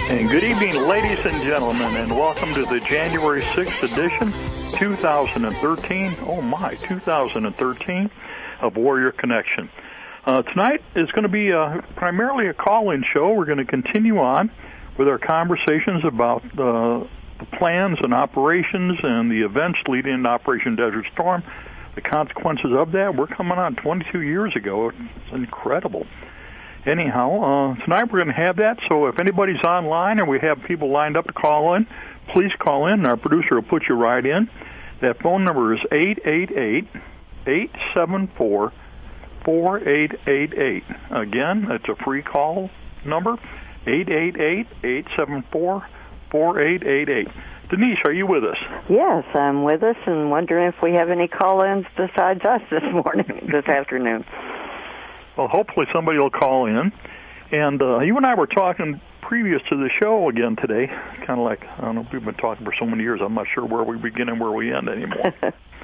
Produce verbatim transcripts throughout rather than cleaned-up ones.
And good evening, ladies and gentlemen, and welcome to the January sixth edition, two thousand thirteen, oh my, two thousand thirteen, of Warrior Connection. Uh, tonight is going to be uh, primarily a call-in show. We're going to continue on with our conversations about uh, the plans and operations and the events leading into Operation Desert Storm, the consequences of that. We're coming on twenty-two years ago. It's incredible. Anyhow, uh, tonight we're going to have that, so if anybody's online or we have people lined up to call in, please call in, and our producer will put you right in. That phone number is eight eight eight, eight seven four, four eight eight eight. Again, it's a free call number, eight eight eight, eight seven four, four eight eight eight. Denise, are you with us? Yes, I'm with us, and wondering if we have any call-ins besides us this morning, this afternoon. Well, hopefully somebody will call in. And uh, you and I were talking previous to the show again today, kind of like, I don't know, we've been talking for so many years, I'm not sure where we begin and where we end anymore.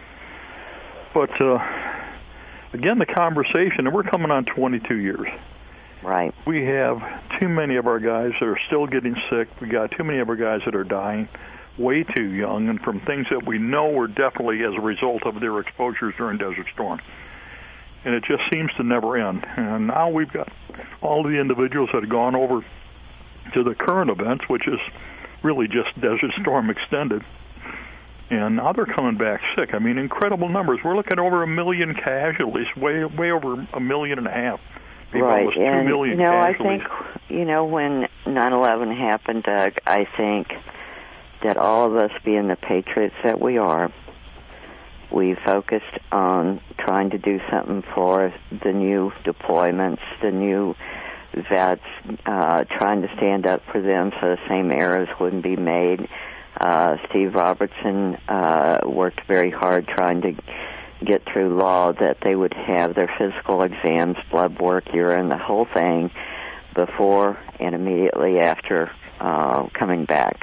But, uh, again, the conversation, and we're coming on twenty-two years. Right. We have too many of our guys that are still getting sick. We got too many of our guys that are dying way too young, and from things that we know were definitely as a result of their exposures during Desert Storm. And it just seems to never end. And now we've got all the individuals that have gone over to the current events, which is really just Desert Storm extended. And now they're coming back sick. I mean, incredible numbers. We're looking at over a million casualties, way way over a million and a half. Maybe right. almost two and, million you know, casualties. I think, you know, when nine eleven happened, Doug, I think that all of us, being the patriots that we are, we focused on trying to do something for the new deployments, the new vets, uh, trying to stand up for them so the same errors wouldn't be made. Uh, Steve Robertson uh, worked very hard trying to get through law that they would have their physical exams, blood work, urine, the whole thing before and immediately after uh, coming back.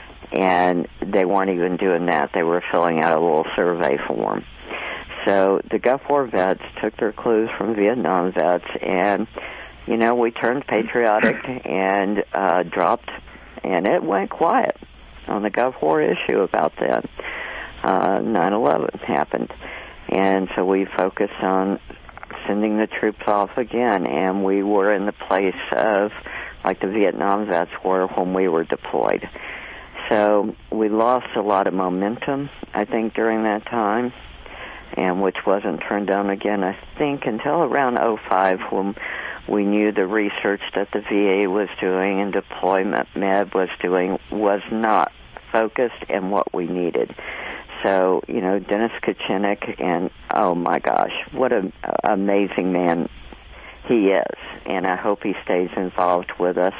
And they weren't even doing that. They were filling out a little survey form. So the Gulf War vets took their clues from Vietnam vets, and, you know, we turned patriotic and uh, dropped, and it went quiet on the Gulf War issue about that. Uh, nine eleven happened. And so we focused on sending the troops off again, and we were in the place of, like the Vietnam vets were when we were deployed. So we lost a lot of momentum, I think, during that time, and which wasn't turned on again, I think, until around oh five, when we knew the research that the V A was doing and Deployment Med was doing was not focused in what we needed. So, you know, Dennis Kucinich, and oh my gosh, what an amazing man he is, and I hope he stays involved with us.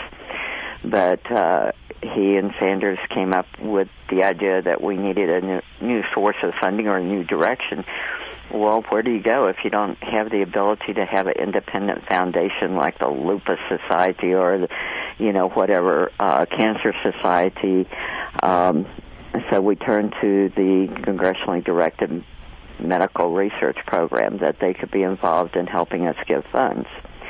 But uh, he and Sanders came up with the idea that we needed a new, new source of funding or a new direction. Well, where do you go if you don't have the ability to have an independent foundation like the Lupus Society or, the, you know, whatever, uh, Cancer Society? Um, so we turned to the congressionally directed medical research program that they could be involved in helping us give funds.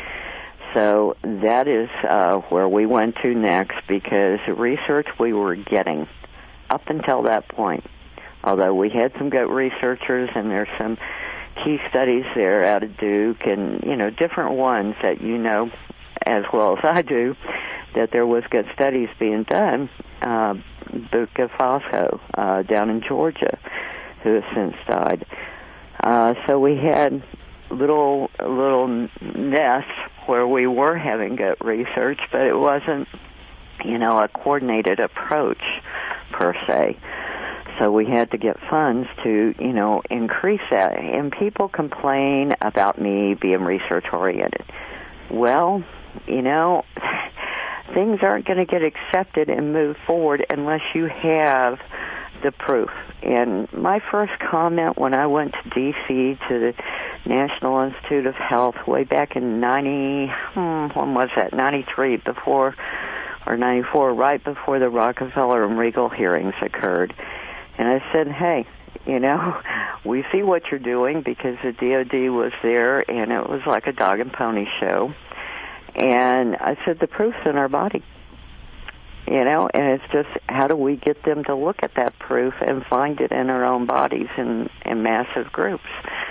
So that is uh, where we went to next, because the research we were getting up until that point, although we had some good researchers and there's some key studies there out of Duke and, you know, different ones that you know as well as I do, that there was good studies being done. Uh, Buka Fosco uh, down in Georgia, who has since died. Uh, so we had little little nests where we were having good research, but it wasn't, you know, a coordinated approach per se. So we had to get funds to, you know, increase that. And people complain about me being research-oriented. Well, you know, things aren't going to get accepted and move forward unless you have the proof. And my first comment when I went to D C to the National Institute of Health way back in ninety, hmm, when was that, ninety-three, before, or ninety-four, right before the Rockefeller and Regal hearings occurred. And I said, hey, you know, we see what you're doing, because the D O D was there, and it was like a dog and pony show. And I said, the proof's in our body. you know, and it's just how do we get them to look at that proof and find it in our own bodies in, in massive groups.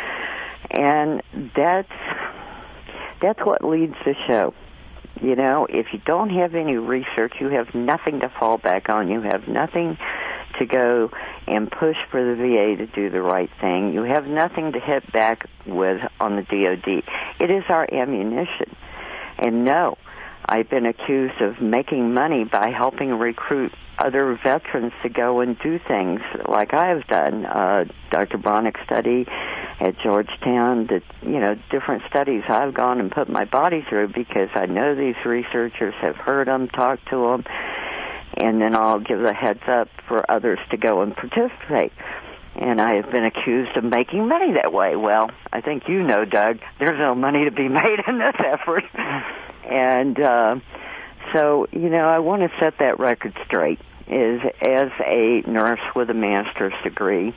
And that's that's what leads the show. You know, if you don't have any research, you have nothing to fall back on. You have nothing to go and push for the V A to do the right thing. You have nothing to hit back with on the D O D. It is our ammunition. And no, I've been accused of making money by helping recruit other veterans to go and do things like I've done. Uh, Doctor Bronick's study at Georgetown, the, you know, different studies I've gone and put my body through because I know these researchers, have heard them, talked to them, and then I'll give the heads up for others to go and participate. And I have been accused of making money that way. Well, I think you know, Doug, there's no money to be made in this effort. And uh, so, you know, I want to set that record straight. Is as a nurse with a master's degree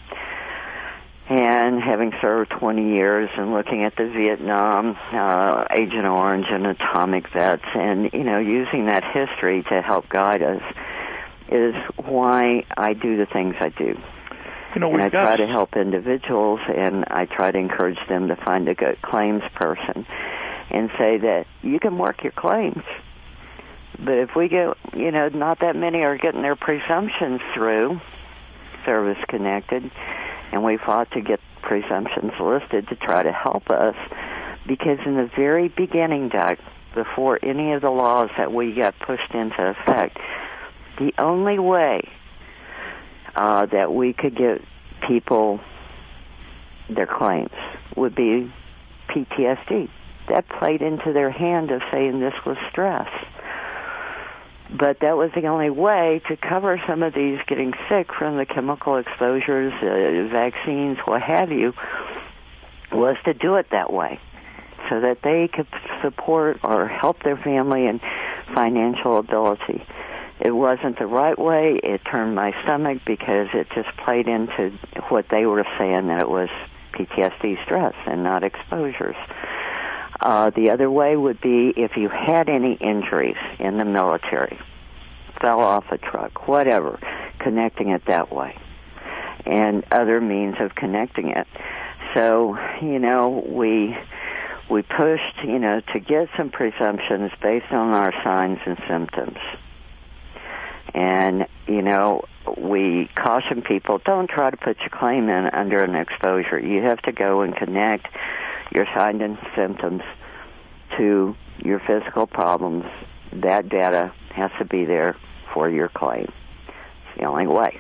and having served twenty years and looking at the Vietnam, uh, Agent Orange and atomic vets and, you know, using that history to help guide us is why I do the things I do. You know, and I got try to help individuals, and I try to encourage them to find a good claims person and say that you can work your claims. But if we get, you know, not that many are getting their presumptions through, service-connected, and we fought to get presumptions listed to try to help us, because in the very beginning, Doug, before any of the laws that we got pushed into effect, the only way uh, that we could get people their claims would be P T S D. That played into their hand of saying this was stress. But that was the only way to cover some of these getting sick from the chemical exposures, uh, vaccines, what have you, was to do it that way so that they could support or help their family in financial ability. It wasn't the right way. It turned my stomach because it just played into what they were saying, that it was P T S D stress and not exposures. Uh, the other way would be if you had any injuries in the military, fell off a truck, whatever, connecting it that way, and other means of connecting it. So, you know, we we pushed, you know, to get some presumptions based on our signs and symptoms. And, you know, we caution people, don't try to put your claim in under an exposure. You have to go and connect your signs and symptoms to your physical problems. That data has to be there for your claim. It's the only way.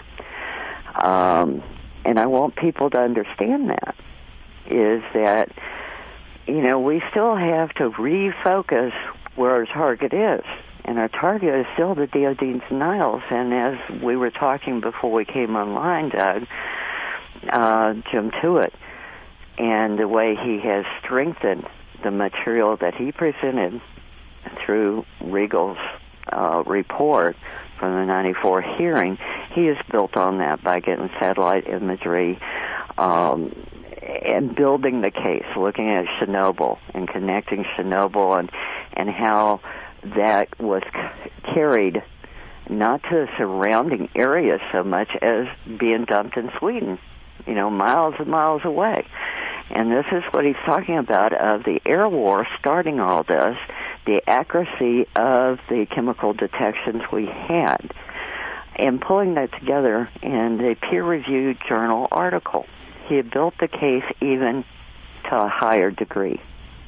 Um, and I want people to understand that, is that, you know, we still have to refocus where our target is. And our target is still the D O D denials. And as we were talking before we came online, Doug, uh, Jim Tewitt, and the way he has strengthened the material that he presented through Regal's uh, report from the ninety-four hearing, he has built on that by getting satellite imagery um, and building the case, looking at Chernobyl and connecting Chernobyl and, and how that was c- carried not to the surrounding area so much as being dumped in Sweden, you know, miles and miles away. And this is what he's talking about, of the air war starting all this, the accuracy of the chemical detections we had, and pulling that together in a peer-reviewed journal article. He had built the case even to a higher degree.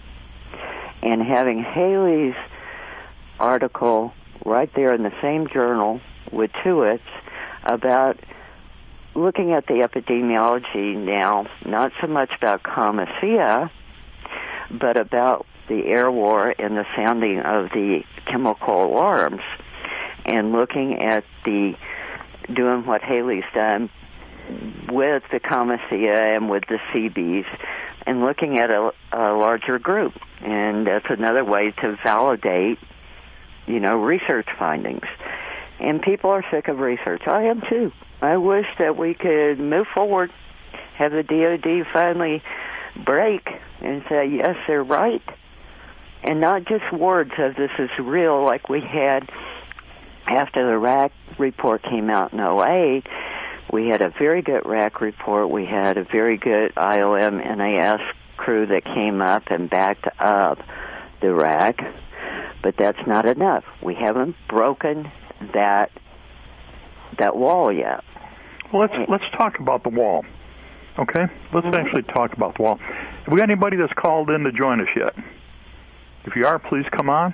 And having Haley's article right there in the same journal with Tewitt's about looking at the epidemiology now, not so much about Comacea, but about the air war and the sounding of the chemical alarms, and looking at the, doing what Haley's done with the Comacea and with the C Bs, and looking at a, a larger group. And that's another way to validate, you know, research findings. And people are sick of research. I am too. I wish that we could move forward, have the D O D finally break and say, yes, they're right, and not just words of this is real like we had after the R A C report came out in oh eight, we had a very good R A C report. We had a very good I O M N A S crew that came up and backed up the R A C, but that's not enough. We haven't broken that that wall yet. Well, let's let's talk about the wall. Okay, let's mm-hmm. actually talk about the wall. Have we got anybody that's called in to join us yet? If you are, please come on.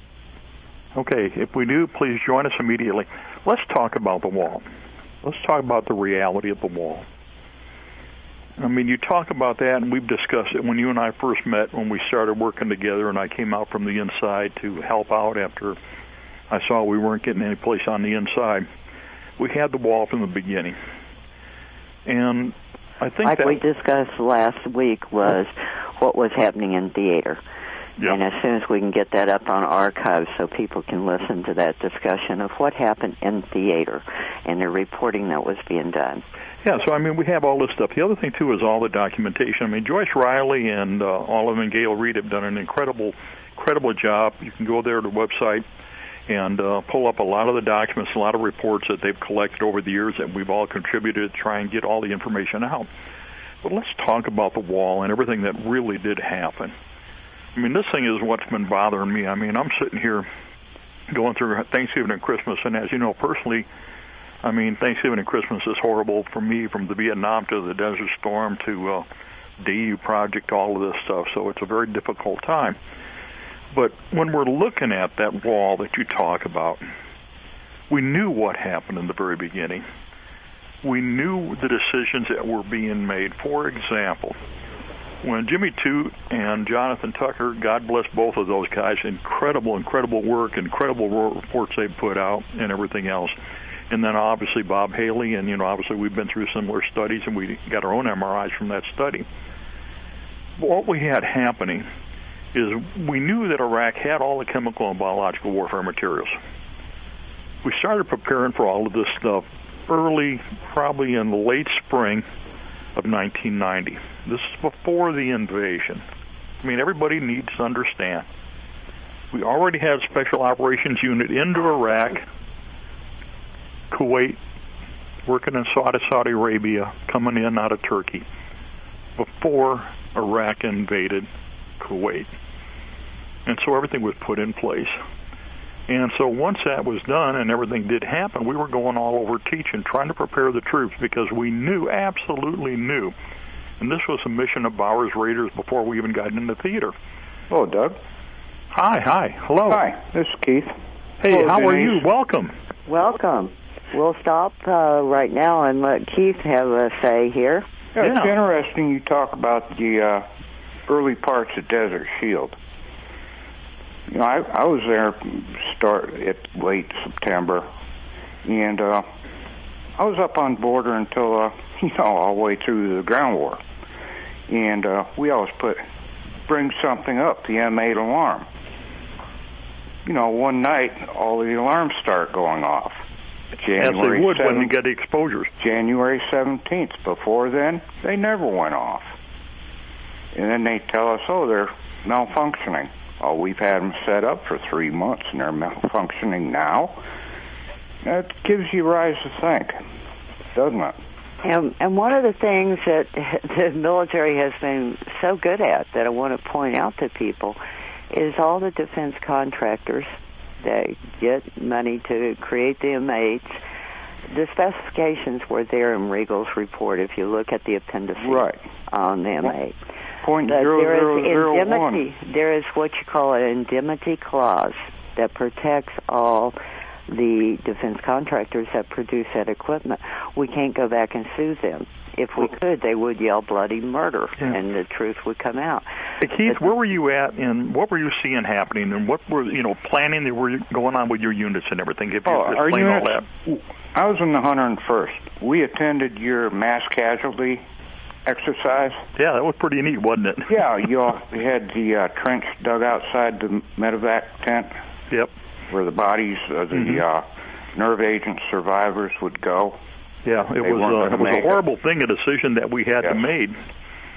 Okay, if we do, please join us immediately. Let's talk about the wall. Let's talk about the reality of the wall. I mean, you talk about that, and we've discussed it when you and I first met, when we started working together, and I came out from the inside to help out after I saw we weren't getting any place on the inside. We had the wall from the beginning. And I think like that... we discussed last week was what was happening in theater. Yep. And as soon as we can get that up on archives so people can listen to that discussion of what happened in theater and the reporting that was being done. Yeah, so, I mean, we have all this stuff. The other thing, too, is all the documentation. I mean, Joyce Riley and uh, Olive and Gail Reed have done an incredible, incredible job. You can go there to the website and uh, pull up a lot of the documents, a lot of reports that they've collected over the years that we've all contributed to try and get all the information out. But let's talk about the wall and everything that really did happen. I mean, this thing is what's been bothering me. I mean, I'm sitting here going through Thanksgiving and Christmas, and as you know, personally, I mean, Thanksgiving and Christmas is horrible for me, from the Vietnam to the Desert Storm to uh, D U Project, all of this stuff, so it's a very difficult time. But when we're looking at that wall that you talk about, we knew what happened in the very beginning. We knew the decisions that were being made. For example, when Jimmy Toot and Jonathan Tucker, God bless both of those guys, incredible, incredible work, incredible reports they put out and everything else. And then obviously Bob Haley, and, you know, obviously we've been through similar studies, and we got our own M R Is from that study. What we had happening is we knew that Iraq had all the chemical and biological warfare materials. We started preparing for all of this stuff early, probably in the late spring of nineteen ninety. This is before the invasion. I mean, everybody needs to understand. We already had a special operations unit into Iraq, Kuwait, working in Saudi, Saudi Arabia, coming in out of Turkey, before Iraq invaded Kuwait. And so everything was put in place. And so once that was done and everything did happen, we were going all over teaching, trying to prepare the troops, because we knew, absolutely knew, and this was a mission of Bowers Raiders before we even got into theater. Hello, Doug. Hi, hi. Hello. Hi, this is Keith. Hey, Hello, how Denise. are you? Welcome. Welcome. We'll stop uh, right now and let Keith have a say here. Yeah, it's Yeah. interesting you talk about the uh, early parts of Desert Shield. You know, I, I was there start at late September, and uh, I was up on border until, uh, you know, all the way through the ground war. And uh, we always put, bring something up, the M eight alarm. You know, one night, all the alarms start going off. As January they would seventh, when you get the exposures. January seventeenth. Before then, they never went off. And then they tell us, oh, they're malfunctioning. Oh, we've had them set up for three months, and they're malfunctioning now. That gives you rise to think, doesn't it? And, and one of the things that the military has been so good at that I want to point out to people is all the defense contractors that get money to create the M eights. The specifications were there in Regal's report if you look at the appendices right. on the M eight. Point But zero there zero is zero indemnity. one. There is what you call an indemnity clause that protects all the defense contractors that produce that equipment. We can't go back and sue them. If we could, they would yell bloody murder, Yeah. and the truth would come out. Hey, Keith, But, where were you at, and what were you seeing happening, and what were, you know, planning that were going on with your units and everything? If you Oh, our explain all units, that. I was in the one hundred first. We attended your mass casualty exercise. Yeah, that was pretty neat, wasn't it? Yeah, you all we had the uh, trench dug outside the medevac tent. Yep. Where the bodies of the Mhm. uh, nerve agent survivors would go. Yeah, it They was, weren't uh, gonna it was a make it. horrible thing, a decision that we had Yes. to make.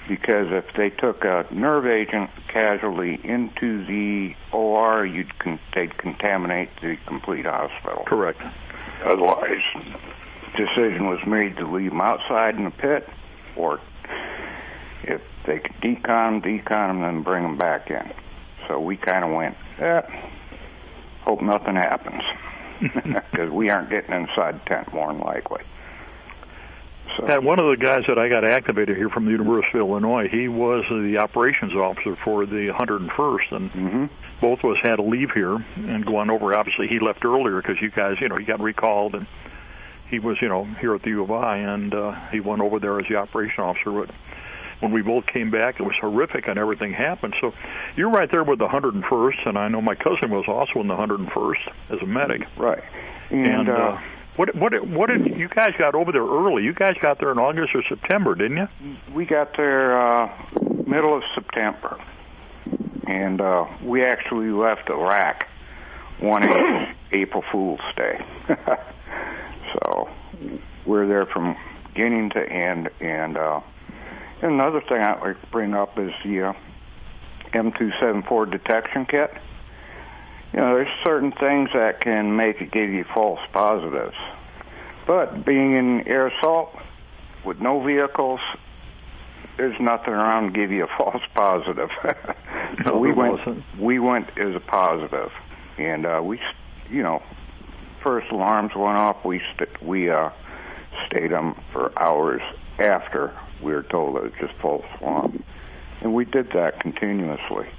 because if they took a nerve agent casualty into the O R, you'd con- they'd contaminate the complete hospital. Correct. Otherwise, decision was made to leave them outside in the pit, or if they could decon them, decon them, then bring them back in. So we kind of went, eh, hope nothing happens, because we aren't getting inside the tent more than likely. So. And one of the guys that I got activated here from the University of Illinois, he was the operations officer for the one hundred first, and mm-hmm. both of us had to leave here and go on over. Obviously, he left earlier because you guys, you know, he got recalled, and he was, you know, here at the U of I, and uh, he went over there as the operation officer. But when we both came back, it was horrific, and everything happened. So you're right there with the one hundred first, and I know my cousin was also in the one hundred first as a medic. Right. And, and uh, uh, what what what did you guys got over there early? You guys got there in August or September, didn't you? We got there uh, middle of September, and uh, we actually left Iraq one April Fool's Day. So we're there from beginning to end. And uh, another thing I'd like to bring up is the uh, M two seventy-four detection kit. You know, there's certain things that can make it give you false positives. But being in air assault with no vehicles, there's nothing around to give you a false positive. So no, we went wasn't. we went as a positive. And uh, we, you know, first alarms went off. We st- we uh, stayed them for hours after we were told it was just false alarm. And we did that continuously.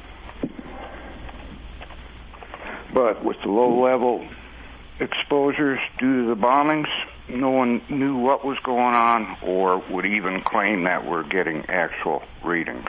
But with the low-level exposures due to the bombings, no one knew what was going on or would even claim that we're getting actual readings.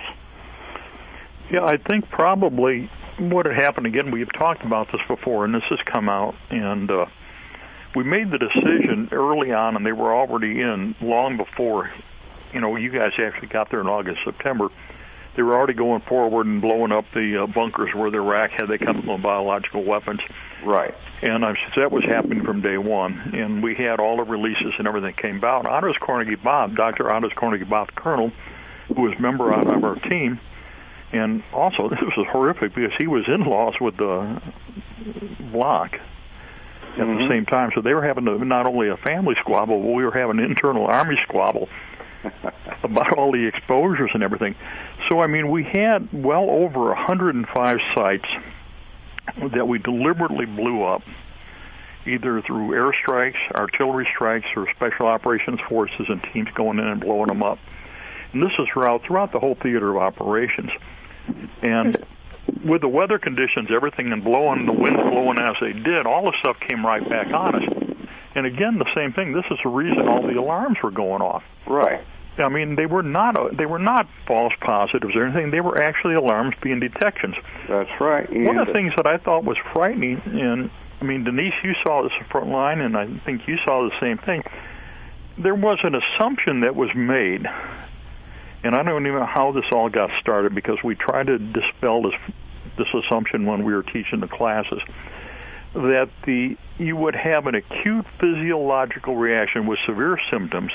Yeah, I think probably what had happened, again, we've talked about this before, and this has come out, and uh, we made the decision early on, and they were already in long before, you know, you guys actually got there in August, September. They were already going forward and blowing up the uh, bunkers where the Iraq had the chemical and biological weapons. Right. And uh, that was happening from day one. And we had all the releases and everything came about. Anders Carnegie Bob, Doctor Anders Carnegie Bob, the colonel, who was a member of our team, and also this was horrific because he was in-laws with the block at mm-hmm. the same time. So they were having to, not only a family squabble, but we were having an internal Army squabble about all the exposures and everything. So, I mean, we had well over one hundred five sites that we deliberately blew up, either through airstrikes, artillery strikes, or special operations forces and teams going in and blowing them up. And this is throughout, throughout the whole theater of operations. And with the weather conditions, everything and blowing, the winds blowing as they did, all the stuff came right back on us. And again, the same thing. This is the reason all the alarms were going off. Right. I mean, they were not a, they were not false positives or anything. They were actually alarms being detections. That's right. One of the things that I thought was frightening, and I mean, Denise, you saw this front line, and I think you saw the same thing. There was an assumption that was made, and I don't even know how this all got started because we tried to dispel this this assumption when we were teaching the classes, that the you would have an acute physiological reaction with severe symptoms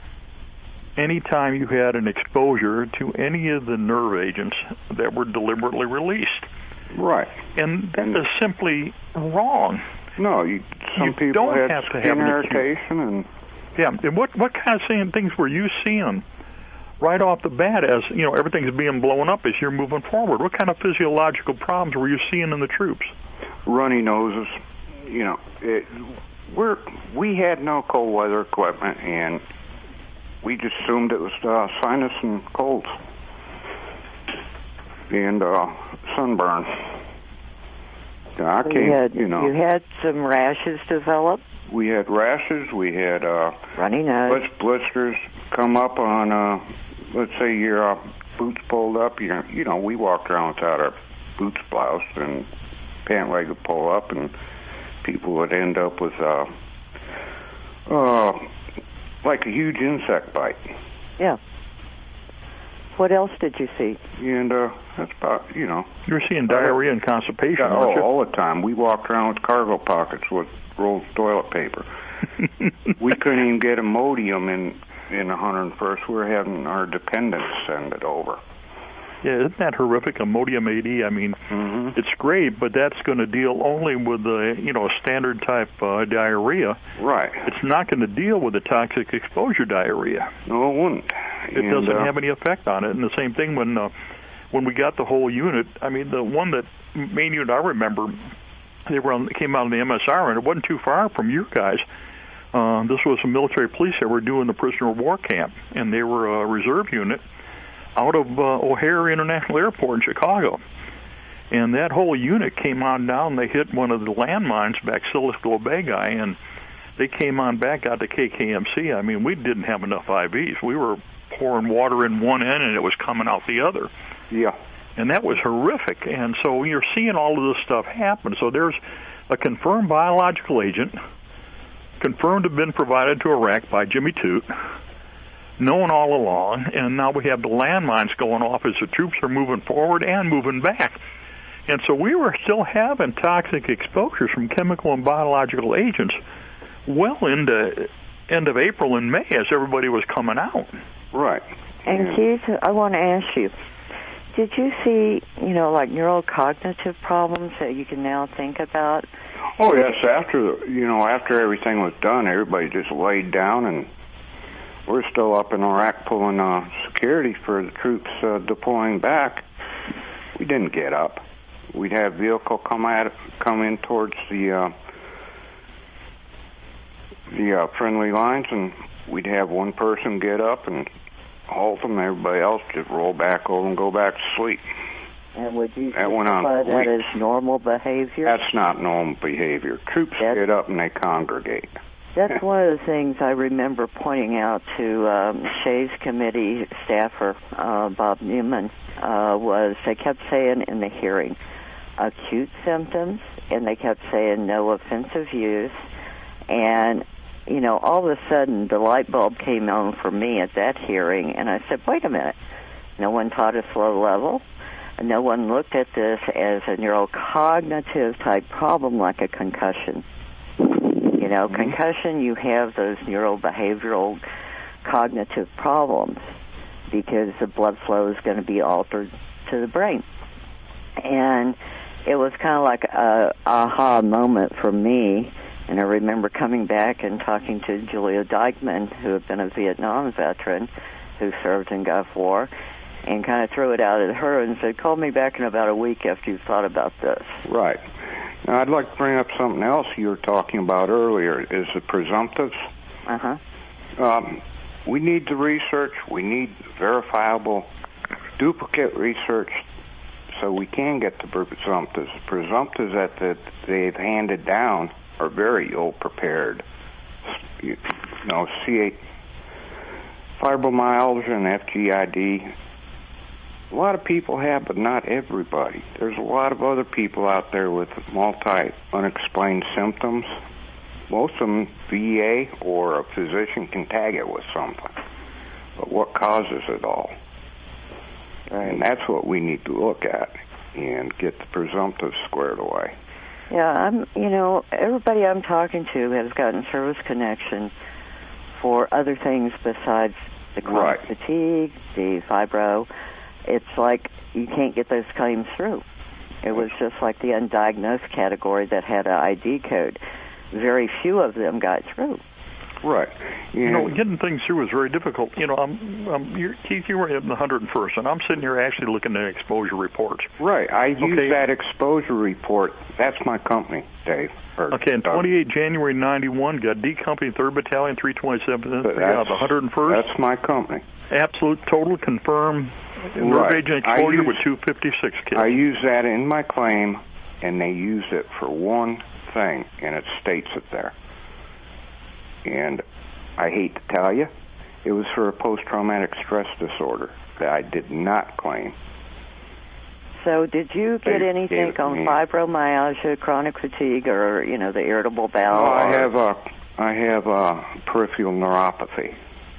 anytime you had an exposure to any of the nerve agents that were deliberately released. Right. And that is simply wrong. No, you, some you people don't had have to skin have irritation. And yeah, and what, what kind of same things were you seeing right off the bat as, you know, everything's being blown up as you're moving forward? What kind of physiological problems were you seeing in the troops? Runny noses. You know, it, we're, we had no cold weather equipment, and we just assumed it was uh, sinus and colds and uh, sunburn. I came, you, had, you know, you had some rashes develop? We had rashes. We had uh, runny nose, blisters come up on, uh, let's say your uh, boots pulled up. You know, you know, we walked around without our boots bloused, and pant leg would pull up, and people would end up with uh, uh, like a huge insect bite. Yeah. What else did you see? And uh, that's about, you know. You were seeing diarrhea and constipation, yeah, weren't oh, you? all the time. We walked around with cargo pockets with rolled toilet paper. We couldn't even get Imodium in in the one hundred first, we're having our dependents send it over. Yeah, isn't that horrific? Imodium eighty. I mean, mm-hmm. it's great, but that's going to deal only with the, you know, standard type uh, diarrhea. Right. It's not going to deal with the toxic exposure diarrhea. No, it wouldn't. It and, doesn't uh, have any effect on it. And the same thing when uh, when we got the whole unit. I mean, the one that main unit I remember, they were on, came out of the M S R, and it wasn't too far from your guys. Uh, this was some military police that were doing the prisoner of war camp, and they were a reserve unit out of uh, O'Hare International Airport in Chicago. And that whole unit came on down. They hit one of the landmines, Bacillus globegi, and they came on back out to K K M C. I mean, we didn't have enough I Vs. We were pouring water in one end, and it was coming out the other. Yeah. And that was horrific. And so you're seeing all of this stuff happen. So there's a confirmed biological agent, confirmed to have been provided to Iraq by Jimmy Toot, known all along, and now we have the landmines going off as the troops are moving forward and moving back. And so we were still having toxic exposures from chemical and biological agents well into end of April and May as everybody was coming out. Right. And Keith, I want to ask you, did you see, you know, like neurocognitive problems that you can now think about? Oh, yes. After, you know, after everything was done, everybody just laid down, and we're still up in Iraq pulling uh, security for the troops uh, deploying back. We didn't get up. We'd have vehicle come at come in towards the uh, the uh, friendly lines, and we'd have one person get up and halt them. Everybody else just roll back over and go back to sleep. And would you that went on classify that weeks. as normal behavior? That's not normal behavior. Troops That's, get up and they congregate. That's one of the things I remember pointing out to um, Shay's committee staffer, uh, Bob Newman, uh, was they kept saying in the hearing, acute symptoms, and they kept saying no offensive use. And, you know, all of a sudden the light bulb came on for me at that hearing, and I said, wait a minute, no one taught us low level. No one looked at this as a neurocognitive type problem like a concussion. You know, mm-hmm. concussion, you have those neurobehavioral cognitive problems because the blood flow is going to be altered to the brain. And it was kind of like a aha moment for me. And I remember coming back and talking to Julia Dykeman, who had been a Vietnam veteran who served in Gulf War, and kind of threw it out at her and said, call me back in about a week after you've thought about this. Right. Now, I'd like to bring up something else you were talking about earlier, is the presumptives. Uh-huh. Um, we need the research. We need verifiable duplicate research so we can get the presumptives. Presumptives that, that they've handed down are very ill-prepared. You know, C eight, fibromyalgia and F G I D, a lot of people have, but not everybody. There's a lot of other people out there with multi-unexplained symptoms. Most of them, V A or a physician can tag it with something. But what causes it all? And that's what we need to look at and get the presumptives squared away. Yeah, I'm, you know, everybody I'm talking to has gotten service connection for other things besides the chronic right. fatigue, the fibro. It's like you can't get those claims through. It was just like the undiagnosed category that had an I D code. Very few of them got through. Right. Yeah. You know, getting things through is very difficult. You know, I'm, I'm, you're, Keith, you were in the one hundred first, and I'm sitting here actually looking at exposure reports. Right. I use okay. that exposure report. That's my company, Dave. Or, okay, and twenty-eight January ninety-one, got D Company, third Battalion, three twenty-seventh, got the one hundred first. That's my company. Absolute total confirmed nerve right. agent exposure use, with two fifty-six kills. I use that in my claim, and they use it for one thing, and it states it there. And I hate to tell you, it was for a post-traumatic stress disorder that I did not claim. So did you get they anything on me. fibromyalgia, chronic fatigue, or, you know, the irritable bowel? No, I or... have a, I have a peripheral neuropathy.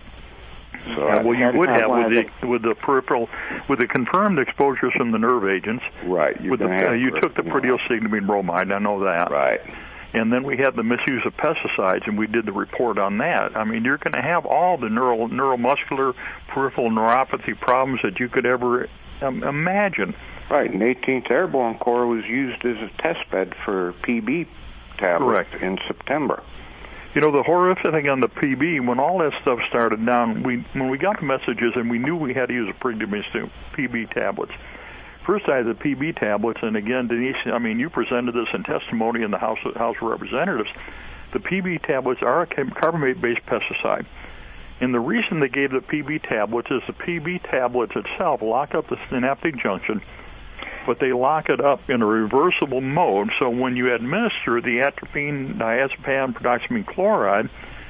So yeah, well, you would have with the, the with the peripheral, with the confirmed exposures from the nerve agents. Right. With the, uh, you took the proteosignaline bromide, I know that. Right. And then we had the misuse of pesticides, and we did the report on that. I mean, you're going to have all the neural, neuromuscular, peripheral neuropathy problems that you could ever um, imagine. Right, and eighteenth Airborne Corps was used as a test bed for P B tablets Correct. in September. You know, the horrific thing on the P B, when all that stuff started down, we when we got the messages and we knew we had to use a pregnant P B tablets. First, I had the P B tablets, and again, Denise, I mean, you presented this in testimony in the House of, House of Representatives. The P B tablets are a carbamate-based pesticide. And the reason they gave the P B tablets is the P B tablets itself lock up the synaptic junction, but they lock it up in a reversible mode. So when you administer the atropine, diazepam, prazoxamine chloride,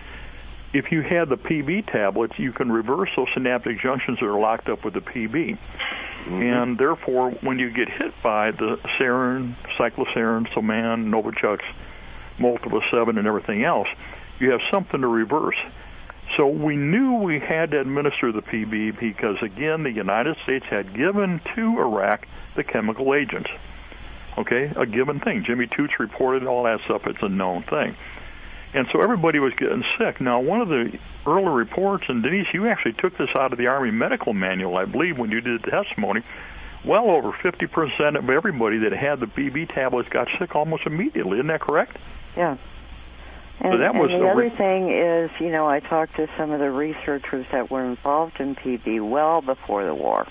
if you had the P B tablets, you can reverse those synaptic junctions that are locked up with the P B. Mm-hmm. And therefore, when you get hit by the sarin, cyclosarin, Soman, Novichok, Multiple seven, and everything else, you have something to reverse. So we knew we had to administer the P B because, again, the United States had given to Iraq the chemical agents. Okay, a given thing. Jimmy Toots reported all that stuff. It's a known thing. And so everybody was getting sick. Now, one of the early reports, and Denise, you actually took this out of the Army Medical Manual, I believe, when you did the testimony, well over fifty percent of everybody that had the P B tablets got sick almost immediately. Isn't that correct? Yeah. And, so that was and the re- other thing is, you know, I talked to some of the researchers that were involved in P B well before the war.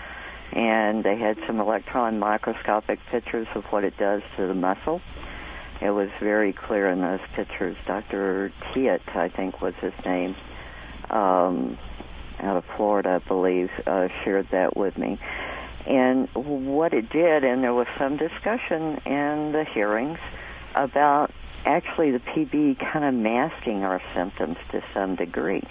And they had some electron microscopic pictures of what it does to the muscle. It was very clear in those pictures. Doctor Tiet, I think was his name, um, out of Florida, I believe, uh, shared that with me. And what it did, and there was some discussion in the hearings about actually the P B kind of masking our symptoms to some degree.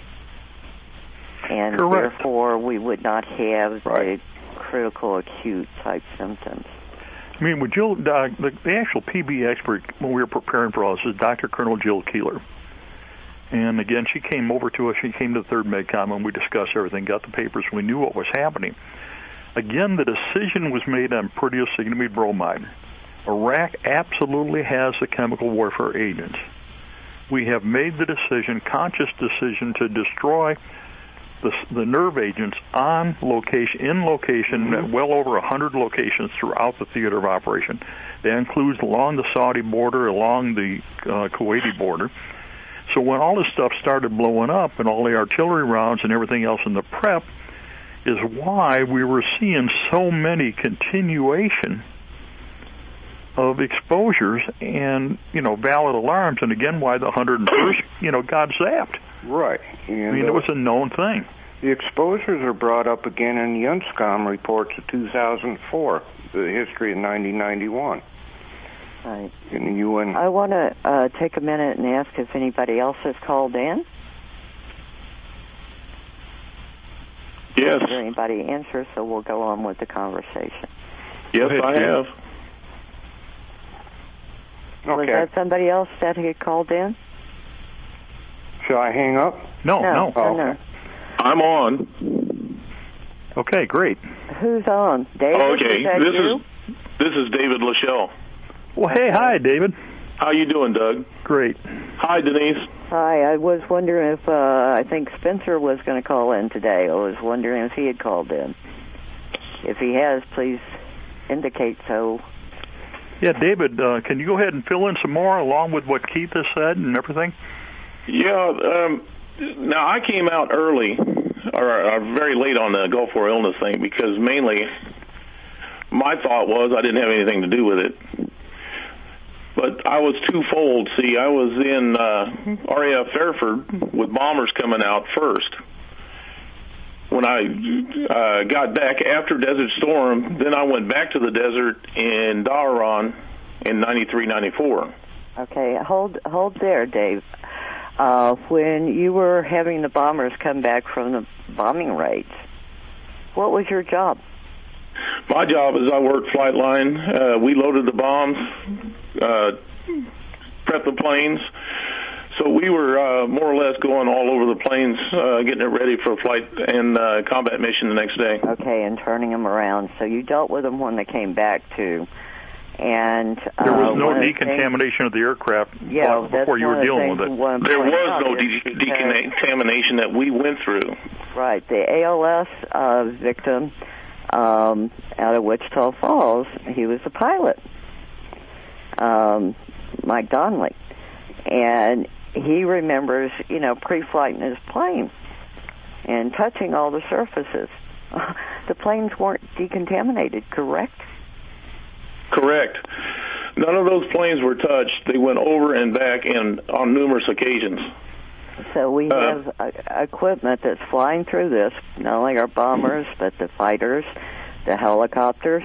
And Correct. therefore we would not have right. the critical acute type symptoms. I mean, with Jill, uh, the, the actual P B expert when we were preparing for all this is Doctor Colonel Jill Keeler. And again, she came over to us. She came to the third MedCom, and we discussed everything, got the papers. We knew what was happening. Again, the decision was made on proteosignatamide bromide. Iraq absolutely has the chemical warfare agents. We have made the decision, conscious decision, to destroy the, the nerve agents on location, in location, mm-hmm. at well over one hundred locations throughout the theater of operation. That includes along the Saudi border, along the uh, Kuwaiti border. So when all this stuff started blowing up and all the artillery rounds and everything else in the prep is why we were seeing so many continuation of exposures and, you know, valid alarms, and again, why the one hundred first, you know, got zapped. Right. And, I mean, uh, it was a known thing. The exposures are brought up again in the UNSCOM reports of two thousand four, the history of nineteen ninety-one. Right. In the U N. I want to uh, take a minute and ask if anybody else has called in. Yes. Did anybody answer? So we'll go on with the conversation. Yes, ahead, I Jim. have. Okay. Was that somebody else that had called in? Shall I hang up? No, No, no. no, no. I'm on. Okay, great. Who's on? David? Okay, Is that this you? is this is David Lachelle. Well, hey, hi, David. How you doing, Doug? Great. Hi, Denise. Hi, I was wondering if, uh, I think Spencer was going to call in today. I was wondering if he had called in. If he has, please indicate so. Yeah, David, uh, can you go ahead and fill in some more along with what Keith has said and everything? Yeah. Um, now I came out early, or, or very late on the Gulf War illness thing because mainly my thought was I didn't have anything to do with it. But I was twofold. See, I was in uh, R A F Fairford with bombers coming out first. When I uh, got back after Desert Storm, then I went back to the desert in Dahran in ninety-three, ninety-four. Okay, hold hold there, Dave. Uh, when you were having the bombers come back from the bombing raids, what was your job? My job is I worked flight line. Uh, we loaded the bombs, uh, prepped the planes. So we were uh, more or less going all over the planes, uh, getting it ready for a flight and uh, combat mission the next day. Okay, and turning them around. So you dealt with them when they came back to And there was uh, no decontamination things, of the aircraft yeah, before you were dealing with it. There was no de- decontamination that we went through. Right. The A L S uh, victim um, out of Wichita Falls, he was a pilot, um, Mike Donnelly. And he remembers, you know, pre-flight in his plane and touching all the surfaces. The planes weren't decontaminated, correct? Correct. None of those planes were touched. They went over and back and on numerous occasions. So we uh, have uh, equipment that's flying through this, not only our bombers, but the fighters, the helicopters.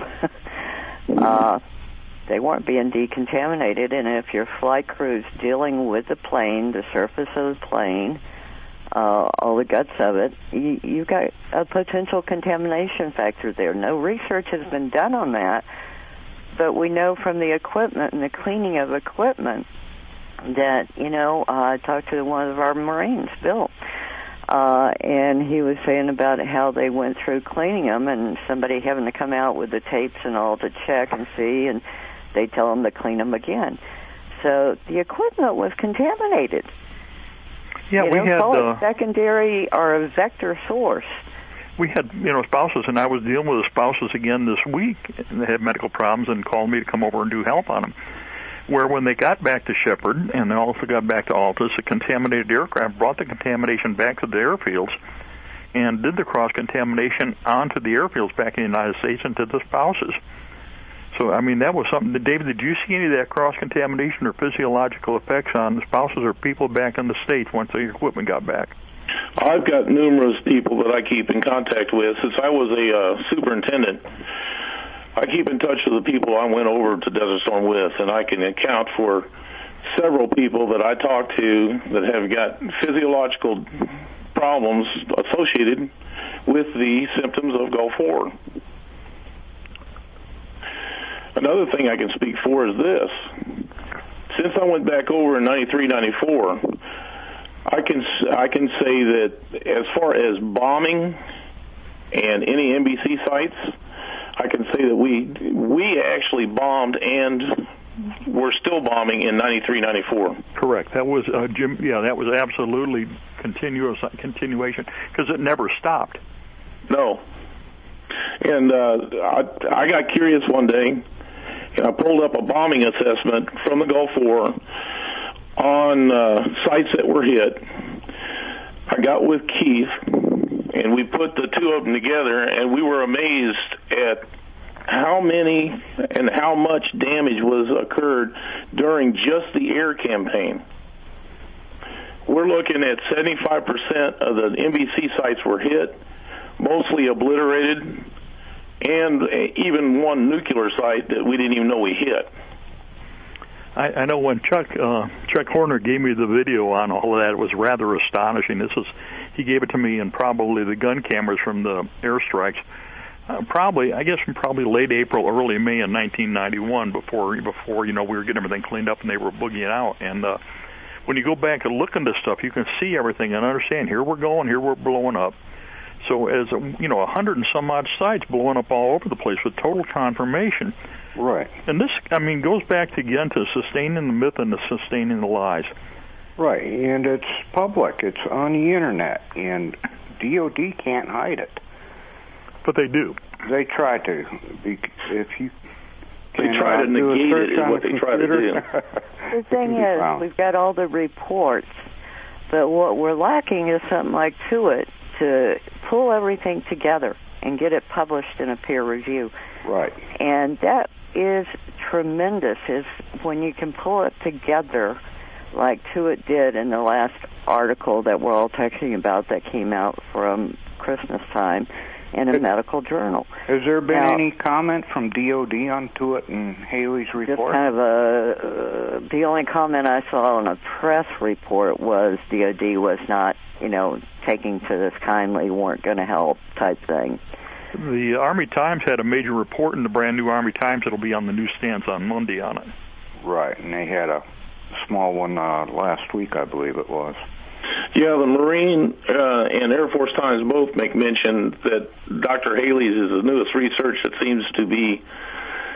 uh, they weren't being decontaminated, and if your flight crew's dealing with the plane, the surface of the plane, uh, all the guts of it, you, you've got a potential contamination factor there. No research has been done on that, but we know from the equipment and the cleaning of equipment that, you know, uh, I talked to one of our Marines, Bill, uh, and he was saying about how they went through cleaning them and somebody having to come out with the tapes and all to check and see, and they tell them to clean them again. So the equipment was contaminated. Yeah, you we know, had call uh, it secondary or a vector source. We had, you know, spouses, and I was dealing with the spouses again this week, and they had medical problems and called me to come over and do help on them. Where when they got back to Shepherd and they also got back to Altus, the contaminated aircraft brought the contamination back to the airfields and did the cross-contamination onto the airfields back in the United States and to the spouses. So, I mean, that was something. David, did you see any of that cross-contamination or physiological effects on the spouses or people back in the States once the equipment got back? I've got numerous people that I keep in contact with. Since I was a uh, superintendent, I keep in touch with the people I went over to Desert Storm with, and I can account for several people that I talked to that have got physiological problems associated with the symptoms of Gulf War. Another thing I can speak for is this. Since I went back over in ninety-three, ninety-four, I can I can say that as far as bombing and any N B C sites, I can say that we we actually bombed and we're still bombing in ninety-three, ninety-four. Correct. That was uh, Jim. Yeah, that was absolutely continuous continuation because it never stopped. No. And uh, I, I got curious one day, and I pulled up a bombing assessment from the Gulf War on uh, sites that were hit. I got with Keith, and we put the two of them together, and we were amazed at how many and how much damage was occurred during just the air campaign. We're looking at seventy-five percent of the N B C sites were hit, mostly obliterated, and even one nuclear site that we didn't even know we hit. I, I know when Chuck uh, Chuck Horner gave me the video on all of that, it was rather astonishing. This is he gave it to me in probably the gun cameras from the airstrikes. Uh, probably, I guess, from probably late April, early May in nineteen ninety-one, before before you know we were getting everything cleaned up and they were boogieing out. And uh, when you go back and look into stuff, you can see everything and understand. Here we're going, here we're blowing up. So as you know, a hundred and some odd sites blowing up all over the place with total confirmation. Right. And this, I mean, goes back to, again to sustaining the myth and to sustaining the lies. Right, and it's public. It's on the internet, and D O D can't hide it. But they do. They try to. If you they try to negate it, is what they try to do. The thing is, we've got all the reports, but what we're lacking is something like To It to pull everything together and get it published in a peer review. Right. And that is tremendous, is when you can pull it together like To It did in the last article that we're all talking about that came out from Christmas time in a it, medical journal. Has there been now, any comment from D O D on To It and Haley's report? Just kind of a, uh, the only comment I saw on a press report was D O D was not, you know, taking to this kindly, weren't going to help type thing. The Army Times had a major report in the brand new Army Times that'll be on the newsstands on Monday on it. Right, and they had a small one uh, last week, I believe it was. Yeah, the Marine uh, and Air Force Times both make mention that Doctor Haley's is the newest research that seems to be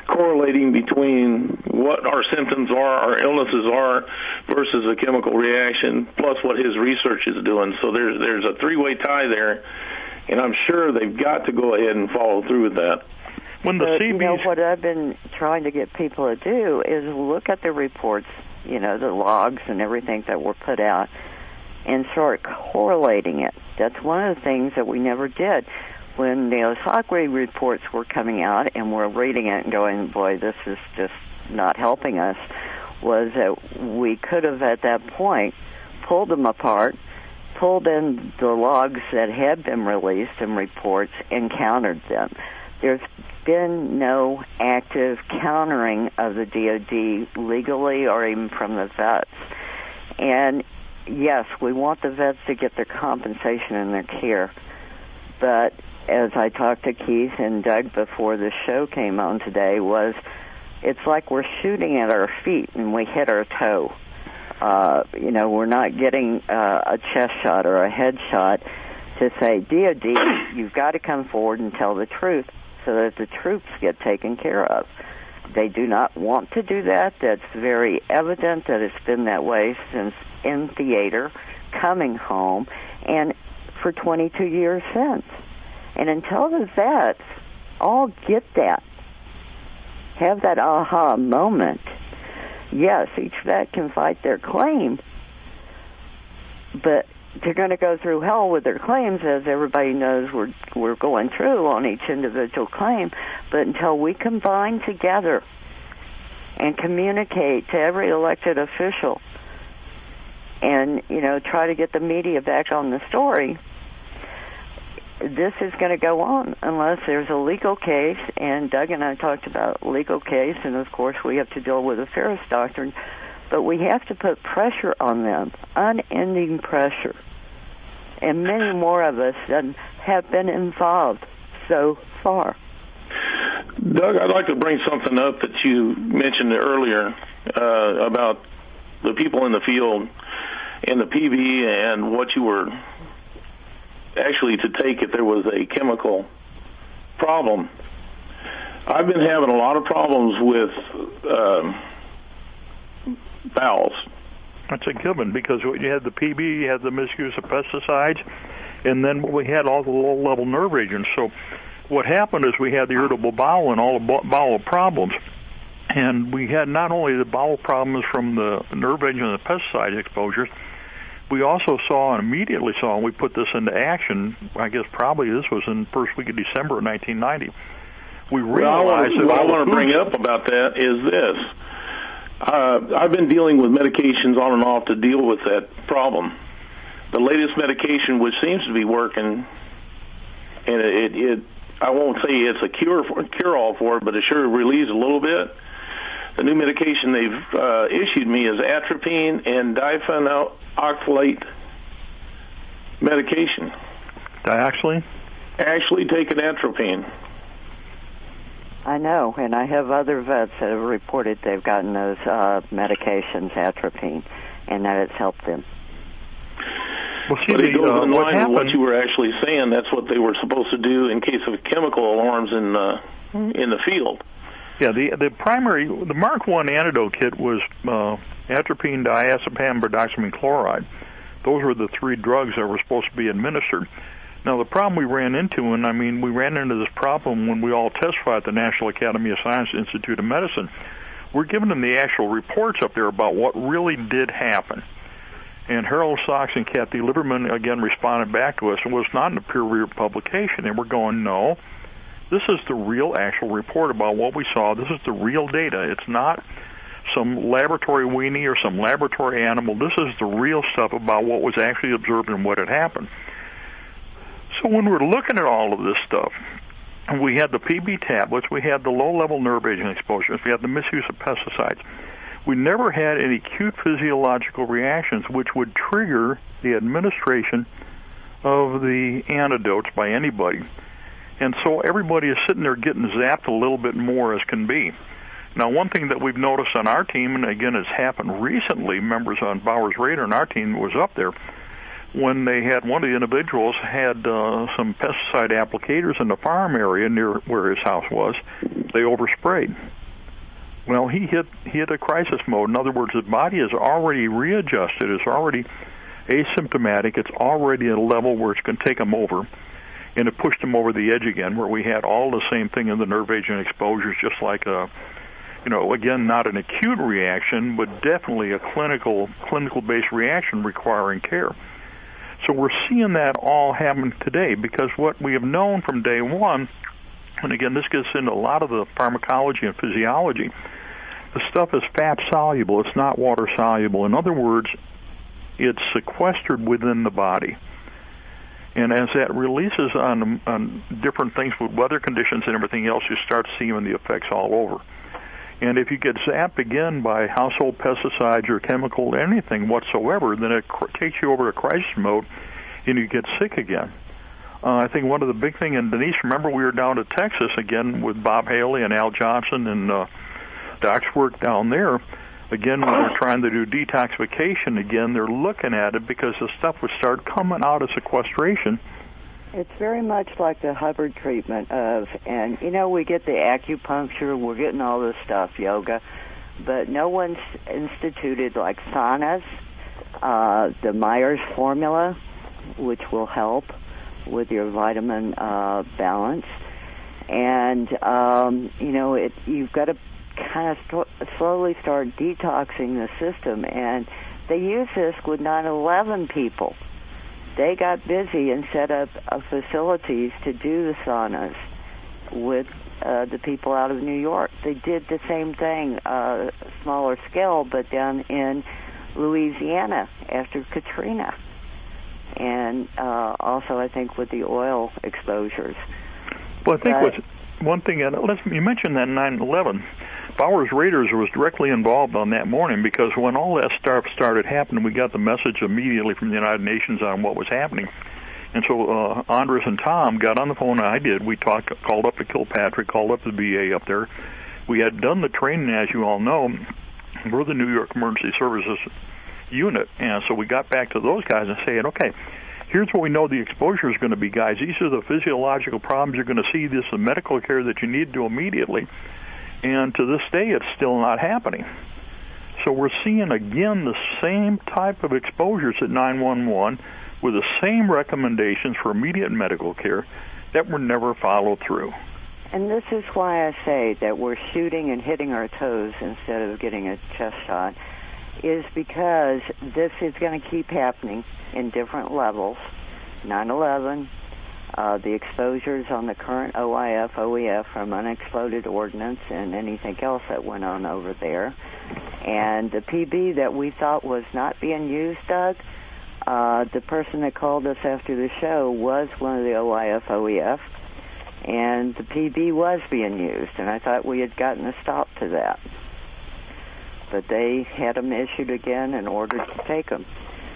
correlating between what our symptoms are, our illnesses are, versus a chemical reaction, plus what his research is doing. So there's there's a three-way tie there, and I'm sure they've got to go ahead and follow through with that. When the but, C Bs... You know, what I've been trying to get people to do is look at the reports, you know, the logs and everything that were put out, and start correlating it. That's one of the things that we never did. When the Osagwe reports were coming out and we're reading it and going, boy, this is just not helping us, was that we could have at that point pulled them apart, pulled in the logs that had been released and reports and countered them. There's been no active countering of the D O D legally or even from the vets. And yes, we want the vets to get their compensation and their care, but as I talked to Keith and Doug before the show came on today, was it's like we're shooting at our feet and we hit our toe. Uh, you know, we're not getting uh, a chest shot or a head shot to say, D O D, you've got to come forward and tell the truth so that the troops get taken care of. They do not want to do that. That's very evident that it's been that way since in theater, coming home, and for twenty-two years since. And until the vets all get that, have that aha moment, yes, each vet can fight their claim, but they're going to go through hell with their claims, as everybody knows we're, we're going through on each individual claim. But until we combine together and communicate to every elected official and, you know, try to get the media back on the story, this is going to go on unless there's a legal case, and Doug and I talked about legal case, and of course we have to deal with the Ferris Doctrine, but we have to put pressure on them, unending pressure, and many more of us than have been involved so far. Doug, I'd like to bring something up that you mentioned earlier uh, about the people in the field and the P B and what you were actually to take if there was a chemical problem. I've been having a lot of problems with um, bowels. That's a given, because you had the P B, you had the misuse of pesticides, and then we had all the low-level nerve agents. So what happened is we had the irritable bowel and all the bowel problems. And we had not only the bowel problems from the nerve agent and the pesticide exposures, we also saw and immediately saw, and we put this into action, I guess probably this was in the first week of December of nineteen ninety. We realized well, that... What I want to bring up about that is this. Uh, I've been dealing with medications on and off to deal with that problem. The latest medication, which seems to be working, and it, it, it I won't say it's a cure for, cure-all for it, but it sure relieves a little bit. The new medication they've uh, issued me is atropine and diphenyl-oxalate medication. Dioxylene? Actually taking atropine. I know, and I have other vets that have reported they've gotten those uh, medications, atropine, and that it's helped them. Well, see, but it the, goes uh, in what line happened, with what you were actually saying. That's what they were supposed to do in case of chemical alarms in uh, in the field. Yeah, the the primary, the Mark one antidote kit was uh, atropine, diazepam, bardoxamine chloride. Those were the three drugs that were supposed to be administered. Now, the problem we ran into, and I mean, we ran into this problem when we all testified at the National Academy of Science Institute of Medicine. We're giving them the actual reports up there about what really did happen. And Harold Sox and Kathy Lieberman, again, responded back to us. It was not in a peer-reviewed publication. And we're going, no, this is the real actual report about what we saw. This is the real data. It's not some laboratory weenie or some laboratory animal. This is the real stuff about what was actually observed and what had happened. So when we're looking at all of this stuff, we had the P B tablets, we had the low-level nerve agent exposures, we had the misuse of pesticides. We never had any acute physiological reactions which would trigger the administration of the antidotes by anybody. And so everybody is sitting there getting zapped a little bit more as can be. Now, one thing that we've noticed on our team, and again it's happened recently, members on Bowers Radar and our team was up there, when they had one of the individuals had uh, some pesticide applicators in the farm area near where his house was. They oversprayed. Well, he hit he hit a crisis mode. In other words, his body is already readjusted. It's already asymptomatic. It's already at a level where it's going to take him over. And it pushed him over the edge again, where we had all the same thing in the nerve agent exposures, just like a, you know, again, not an acute reaction, but definitely a clinical, clinical-based reaction requiring care. So we're seeing that all happen today because what we have known from day one, and again, this gets into a lot of the pharmacology and physiology, the stuff is fat-soluble. It's not water-soluble. In other words, it's sequestered within the body. And as that releases on, on different things with weather conditions and everything else, you start seeing the effects all over. And if you get zapped again by household pesticides or chemical anything whatsoever, then it cr- takes you over to crisis mode and you get sick again. Uh, I think one of the big things, and Denise, remember we were down to Texas again with Bob Haley and Al Johnson and uh, Doc's work down there. Again, when they're trying to do detoxification again, they're looking at it because the stuff would start coming out of sequestration. It's very much like the Hubbard treatment of, and, you know, we get the acupuncture, we're getting all this stuff, yoga, but no one's instituted like saunas, uh, the Myers formula, which will help with your vitamin uh, balance. And, um, you know, it, you've got to kind of st- slowly start detoxing the system, and they use this with nine eleven people. They got busy and set up uh, facilities to do the saunas with uh, the people out of New York. They did the same thing, uh, smaller scale, but down in Louisiana after Katrina, and uh, also I think with the oil exposures. Well, I think but, what's one thing, and let's, you mentioned that nine eleven. Bowers Raiders was directly involved on that morning because when all that stuff started happening, we got the message immediately from the United Nations on what was happening. And so uh, Andres and Tom got on the phone, and I did. We talked, called up to Kilpatrick, called up the V A up there. We had done the training, as you all know. We're the New York Emergency Services unit. And so we got back to those guys and saying, okay, here's what we know the exposure is going to be, guys. These are the physiological problems you're going to see. This is the medical care that you need to do immediately. And to this day, it's still not happening. So we're seeing, again, the same type of exposures at nine one one with the same recommendations for immediate medical care that were never followed through. And this is why I say that we're shooting and hitting our toes instead of getting a chest shot, is because this is going to keep happening in different levels. nine eleven, Uh, the exposures on the current O I F, O E F from unexploded ordnance and anything else that went on over there. And the P B that we thought was not being used, Doug, uh, the person that called us after the show was one of the O I F, O E F, and the P B was being used, and I thought we had gotten a stop to that. But they had them issued again and ordered to take them.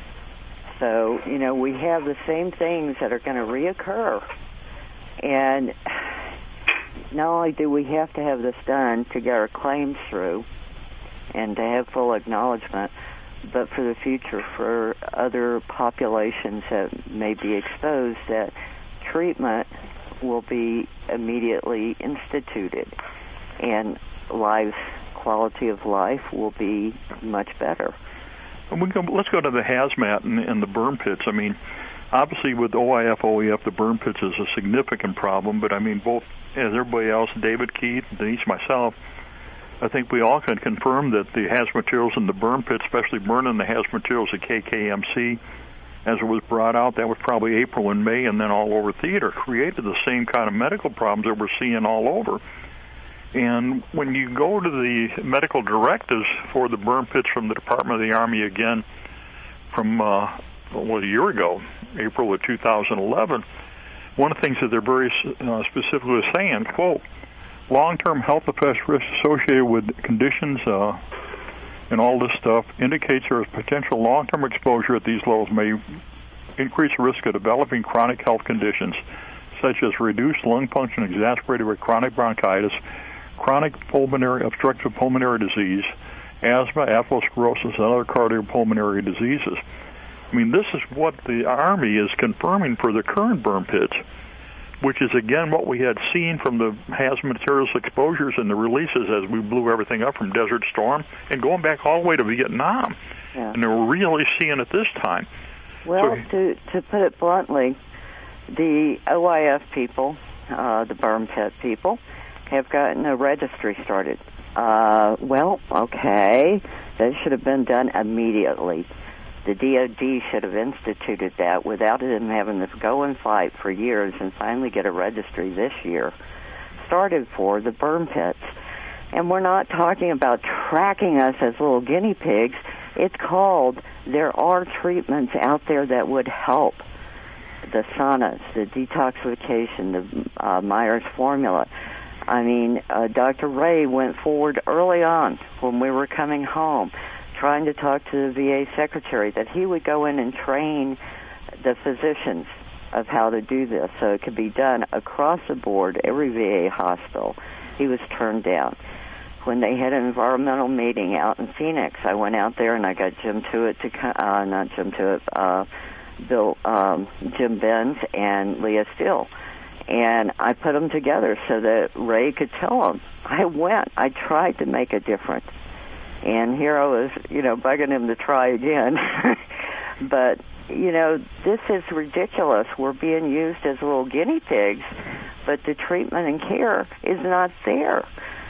So, you know, we have the same things that are going to reoccur. And not only do we have to have this done to get our claims through and to have full acknowledgement, but for the future, for other populations that may be exposed, that treatment will be immediately instituted and life, quality of life will be much better. We go, let's go to the hazmat and, and the burn pits. I mean, obviously with O I F, O E F, the burn pits is a significant problem, but I mean, both, as everybody else, David, Keith, Denise, myself, I think we all can confirm that the hazmat materials in the burn pits, especially burning the hazmat materials at K K M C, as it was brought out, that was probably April and May, and then all over theater, created the same kind of medical problems that we're seeing all over. And when you go to the medical directives for the burn pits from the Department of the Army, again, from uh, well, a year ago, April of two thousand eleven, one of the things that they're very uh, specifically saying, quote, long-term health effects risks associated with conditions uh, and all this stuff indicates there is potential long-term exposure at these levels may increase the risk of developing chronic health conditions, such as reduced lung function exacerbated with chronic bronchitis, chronic pulmonary obstructive pulmonary disease, asthma, atherosclerosis, and other cardiopulmonary diseases. I mean, this is what the Army is confirming for the current burn pits, which is, again, what we had seen from the hazmat materials exposures and the releases as we blew everything up from Desert Storm and going back all the way to Vietnam. Yeah. And they're really seeing it this time. Well, so, to, to put it bluntly, the O I F people, uh, the burn pit people, have gotten a registry started. Uh, well, okay, that should have been done immediately. The D O D should have instituted that without them having to go and fight for years and finally get a registry this year started for the burn pits. And we're not talking about tracking us as little guinea pigs. It's called, there are treatments out there that would help. The saunas, the detoxification, the uh, Myers formula. I mean, uh, Doctor Ray went forward early on when we were coming home, trying to talk to the V A secretary that he would go in and train the physicians of how to do this so it could be done across the board, every V A hospital. He was turned down. When they had an environmental meeting out in Phoenix, I went out there and I got Jim Tewitt to come, uh, not Jim Tewitt, uh, Bill, um, Jim Benz and Leah Steele. And I put them together so that Ray could tell them. I went. I tried to make a difference. And here I was, you know, bugging him to try again. But, you know, this is ridiculous. We're being used as little guinea pigs, but the treatment and care is not there.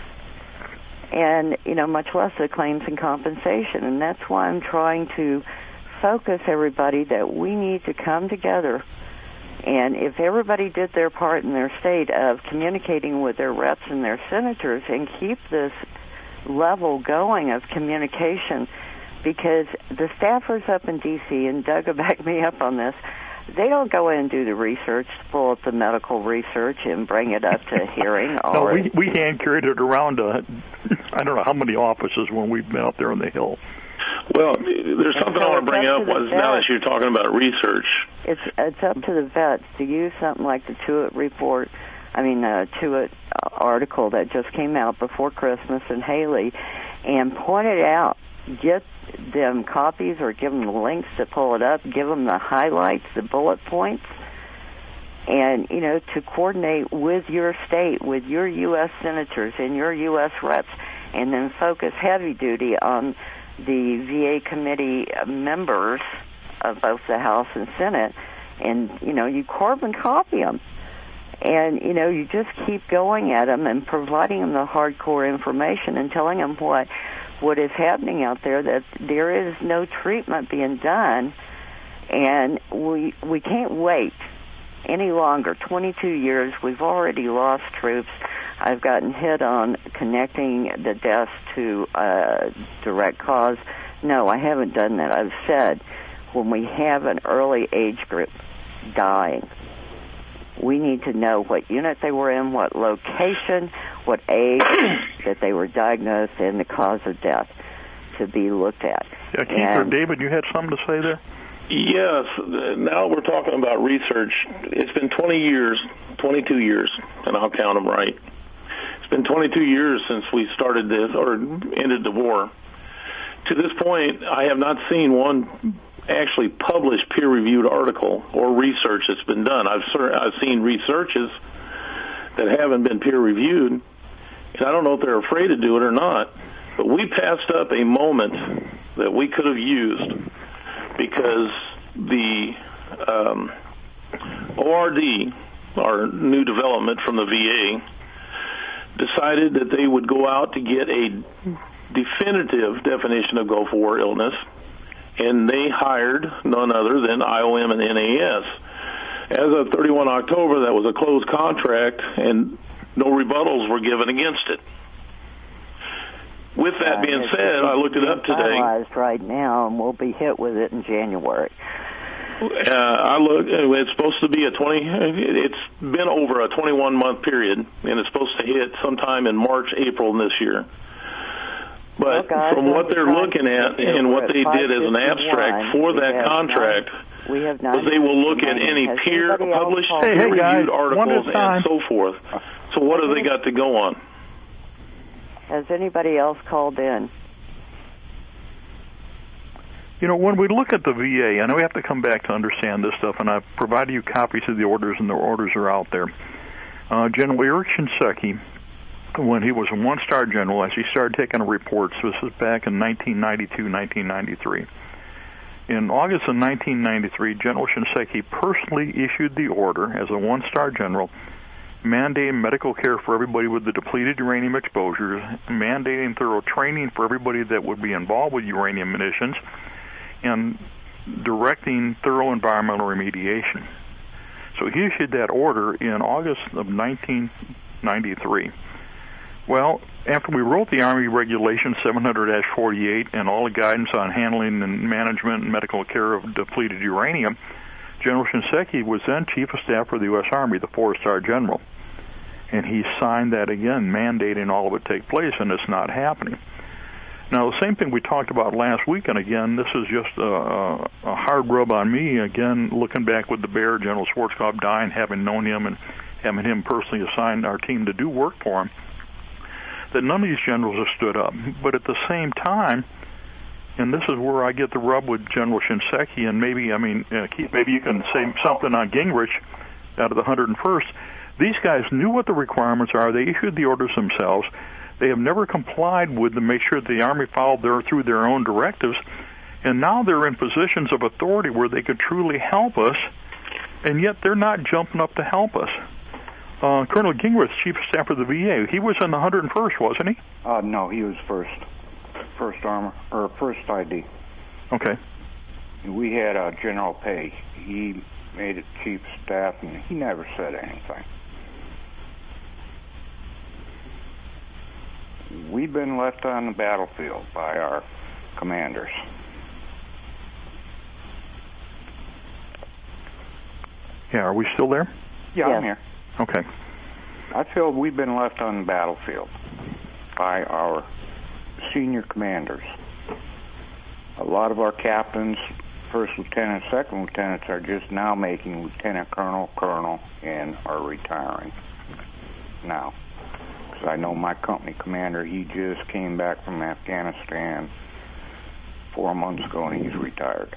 And, you know, much less the claims and compensation. And that's why I'm trying to focus everybody that we need to come together. And if everybody did their part in their state of communicating with their reps and their senators and keep this level going of communication, because the staffers up in D C, and Doug will back me up on this, they don't go in and do the research, pull up the medical research and bring it up to hearing. No, or we, we hand carried it around to, I don't know how many offices when we've been out there on the Hill. Well, there's something I want to bring up was now that you're talking about research. It's it's up to the vets to use something like the Tewitt report, I mean, uh, Tewitt article that just came out before Christmas in Haley, and point it out. Get them copies or give them the links to pull it up. Give them the highlights, the bullet points, and, you know, to coordinate with your state, with your U S senators and your U S reps, and then focus heavy duty on the V A committee members of both the House and Senate, and, you know, you carbon copy them. And, you know, you just keep going at them and providing them the hardcore information and telling them what what is happening out there, that there is no treatment being done, and we we can't wait any longer. twenty-two years, we've already lost troops. I've gotten hit on connecting the deaths to uh, direct cause. No, I haven't done that. I've said when we have an early age group dying, we need to know what unit they were in, what location, what age that they were diagnosed, and the cause of death to be looked at. Yeah, Keith or David, you had something to say there? Yes. Now we're talking about research. It's been twenty years, twenty-two years, and I'll count them right. It's been twenty-two years since we started this or ended the war. To this point, I have not seen one actually published peer-reviewed article or research that's been done. I've I've seen researches that haven't been peer-reviewed, and I don't know if they're afraid to do it or not, but we passed up a moment that we could have used because the um, O R D, our new development from the V A, decided that they would go out to get a definitive definition of Gulf War illness, and they hired none other than I O M and N A S. As of thirty-first of October, that was a closed contract, and no rebuttals were given against it. With that uh, being said, I looked it up today. Finalized right now, and we'll be hit with it in January. Uh, I look. It's supposed to be a twenty. It's been over a twenty-one month period, and it's supposed to hit sometime in March, April this year. But well, from what they're looking at and what they did as an abstract for that contract, we have was they will look at any peer published, hey, hey guys, peer-reviewed articles and so forth. So what have they got to go on? Has anybody else called in? You know, when we look at the V A, I know we have to come back to understand this stuff, and I've provided you copies of the orders, and the orders are out there. Uh, General Eric Shinseki, when he was a one-star general, as he started taking reports, this was back in nineteen ninety-two, nineteen ninety-three. In August of nineteen ninety-three, General Shinseki personally issued the order as a one-star general, mandating medical care for everybody with the depleted uranium exposures, mandating thorough training for everybody that would be involved with uranium munitions, and directing thorough environmental remediation. So he issued that order in August of nineteen ninety-three. Well, after we wrote the Army Regulation seven hundred dash forty-eight and all the guidance on handling and management and medical care of depleted uranium, General Shinseki was then Chief of Staff for the U S Army, the four-star general. And he signed that again, mandating all of it take place, and it's not happening. Now, the same thing we talked about last week, and again, this is just a, a hard rub on me, again, looking back with the Bear, General Schwarzkopf dying, having known him and having him personally assign our team to do work for him, that none of these generals have stood up. But at the same time, and this is where I get the rub with General Shinseki, and maybe, I mean, uh, Keith, maybe you can say something on Gingrich out of the one hundred first. These guys knew what the requirements are. They issued the orders themselves. They have never complied with to make sure that the Army followed their, through their own directives, and now they're in positions of authority where they could truly help us, and yet they're not jumping up to help us. Uh, Colonel Gingrich, Chief of Staff of the V A, he was in the one hundred first, wasn't he? Uh, no, he was first. First Armor, or first I D. Okay. We had uh, General Page. He made it Chief of Staff, and he never said anything. We've been left on the battlefield by our commanders. Yeah, are we still there? Yeah, Yes. I'm here. Okay. I feel we've been left on the battlefield by our senior commanders. A lot of our captains, first lieutenants, second lieutenants, are just now making lieutenant colonel, colonel, and are retiring now. Because I know my company commander, he just came back from Afghanistan four months ago, and he's retired.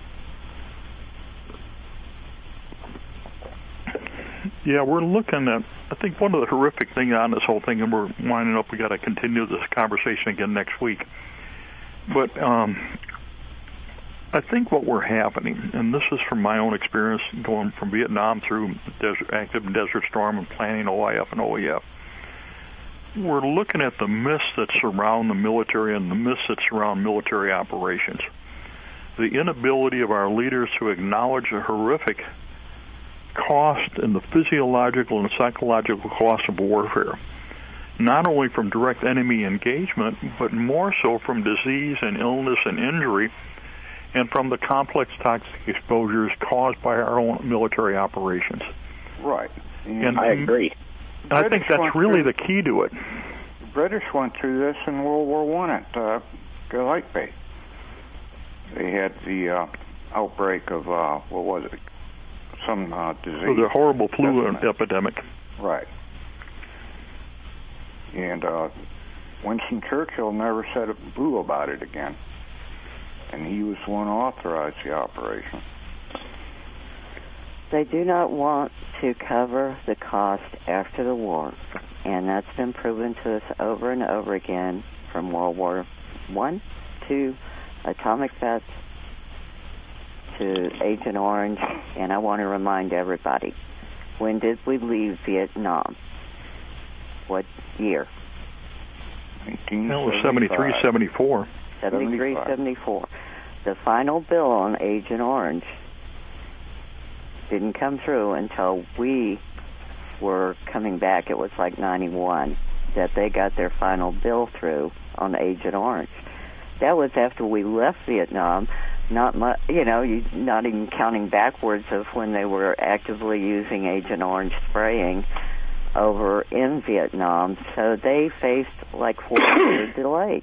Yeah, we're looking at, I think one of the horrific things on this whole thing, and we're winding up, we got to continue this conversation again next week. But um, I think what we're happening, and this is from my own experience going from Vietnam through desert, active in Desert Storm and planning O I F and O E F, we're looking at the myths that surround the military and the myths that surround military operations. The inability of our leaders to acknowledge the horrific cost and the physiological and psychological cost of warfare, not only from direct enemy engagement, but more so from disease and illness and injury, and from the complex toxic exposures caused by our own military operations. Right. And, and I agree. I think that's really the key to it. The British went through this in World War One at uh, Gallipoli. They had the uh, outbreak of, uh, what was it? Some uh, disease. So the horrible flu Definitely. epidemic. Right. And uh, Winston Churchill never said a boo about it again. And he was the one who authorized the operation. They do not want to cover the cost after the war, and that's been proven to us over and over again from World War One to atomic vets to Agent Orange, and I want to remind everybody, when did we leave Vietnam? What year? nineteen seventy-five. That was seventy-three, seventy-four. seventy-three, seventy-four. The final bill on Agent Orange didn't come through until we were coming back. It was like ninety-one that they got their final bill through on Agent Orange. That was after we left Vietnam. Not much, you know, you, not even counting backwards of when they were actively using Agent Orange spraying over in Vietnam. So they faced like four year delay.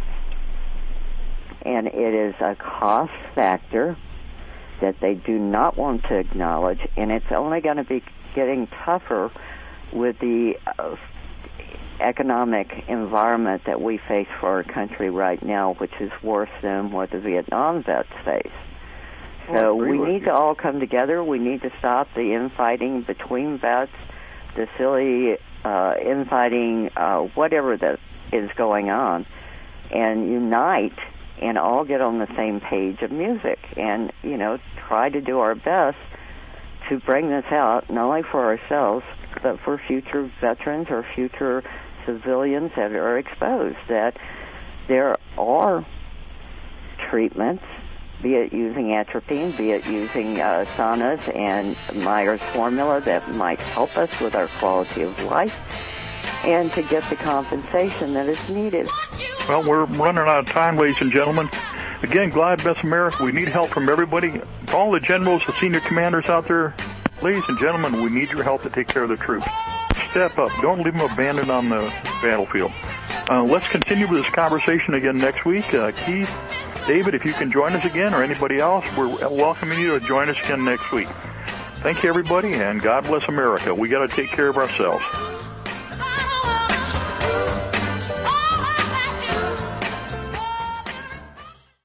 And it is a cost factor that they do not want to acknowledge, and it's only going to be getting tougher with the uh, economic environment that we face for our country right now, which is worse than what the Vietnam vets face. So we need to all come together. We need to stop the infighting between vets, the silly uh, infighting, uh, whatever that is going on, and unite and all get on the same page of music and, you know, try to do our best to bring this out, not only for ourselves, but for future veterans or future civilians that are exposed, that there are treatments, be it using atropine, be it using uh, saunas and Myers formula that might help us with our quality of life and to get the compensation that is needed. Well, we're running out of time, ladies and gentlemen. Again, God bless America. We need help from everybody. All the generals, the senior commanders out there, ladies and gentlemen, we need your help to take care of the troops. Step up. Don't leave them abandoned on the battlefield. Uh, let's continue with this conversation again next week. Uh, Keith, David, if you can join us again, or anybody else, we're welcoming you to join us again next week. Thank you, everybody, and God bless America. We got to take care of ourselves.